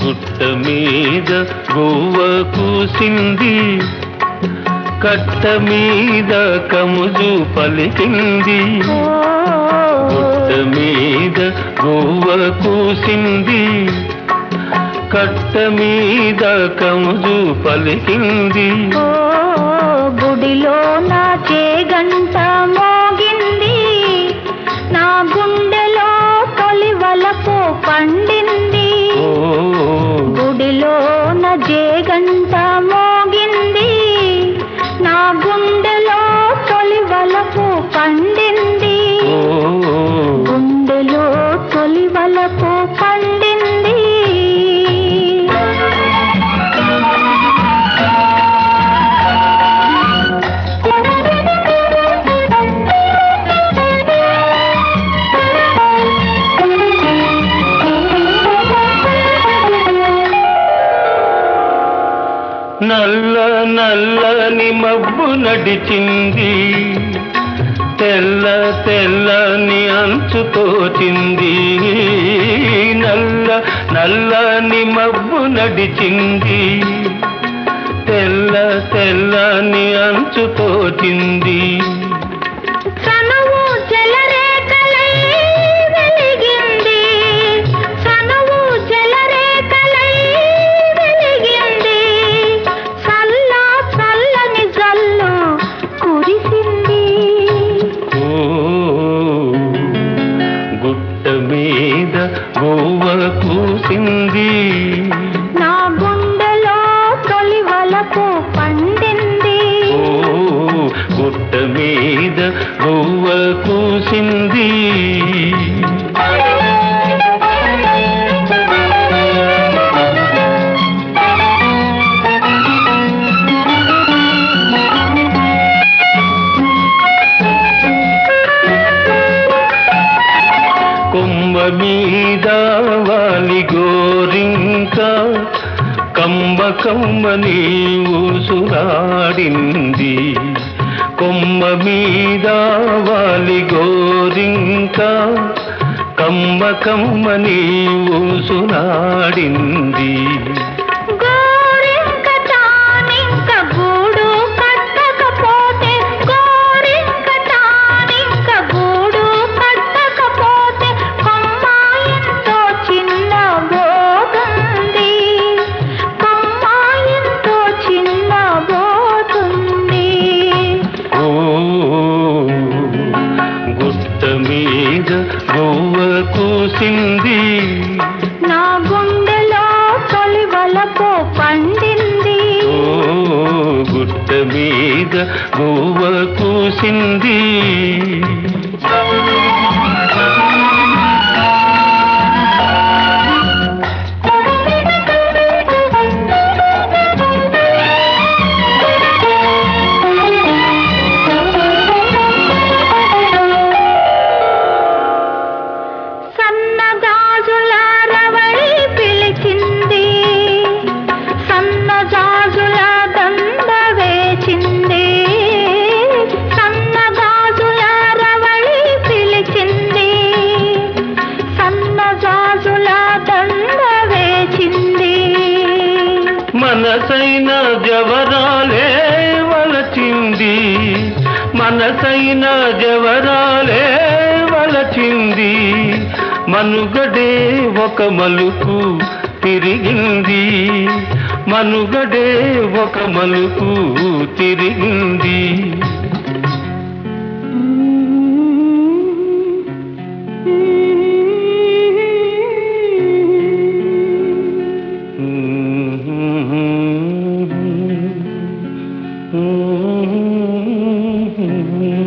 గుట్ట మీద గువ్వ కూసింది, కట్ట మీద కముజు పలికింది. గుట్ట మీద గువ్వ కూసింది, కట్ట మీద కముజు పలికింది. గుడిలో నా చేగంట మోగింది, నా గుండెలో తొలి వలపు పండింది. గుడిలో నా చేగంట మోగింది, నా గుండెలో తొలి వలపు పండింది. గుండెలో తొలి వలపు పండింది. నల్ల నల్లని మబ్బు నడిచింది, తెల్ల తెల్లని అంచు తోచింది. నల్ల నల్లని మబ్బు నడిచింది, తెల్ల తెల్లని అంచు తోచింది. గువ్వ కూసింది, నా గుండెలో తొలి వలపు పండింది. గుట్ట మీద గువ్వ కూసింది. కొమ్మ మీద వాలి గోరింక, కమ్మ కమ్మని ఊసులాడింది. కొమ్మ మీద వాలి గోరింక, కమ్మ కమ్మని ఊసులాడింది. గువ్వ కూసింది, నా గుండెలో తొలి వలపు పండింది. గుట్ట మీద గువ్వ కూసింది. మనసైన జవరాలే వలచింది, మనసైన జవరాలే వలచింది. మనుగడే ఒక మలుపు తిరిగింది, మనుగడే ఒక మలుపు తిరిగింది. Mm-hmm.